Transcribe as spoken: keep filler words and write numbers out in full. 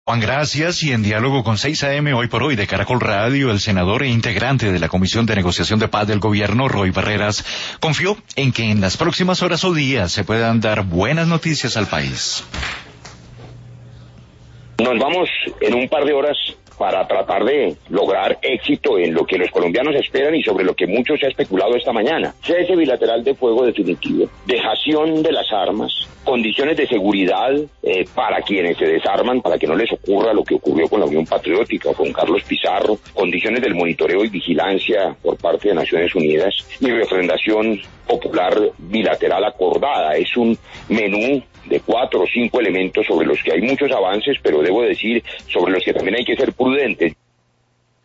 Juan, gracias. Y en diálogo con seis A M hoy por hoy de Caracol Radio, el senador e integrante de la Comisión de Negociación de Paz del Gobierno, Roy Barreras, confió en que en las próximas horas o días se puedan dar buenas noticias al país. Nos vamos en un par de horas para tratar de lograr éxito en lo que los colombianos esperan y sobre lo que mucho se ha especulado esta mañana. Cese bilateral de fuego definitivo, dejación de las armas, condiciones de seguridad eh, para quienes se desarman, para que no les ocurra lo que ocurrió con la Unión Patriótica o con Carlos Pizarro, condiciones del monitoreo y vigilancia por parte de Naciones Unidas y refrendación popular bilateral acordada. Es un menú de cuatro o cinco elementos sobre los que hay muchos avances, pero debo decir sobre los que también hay que ser prudentes.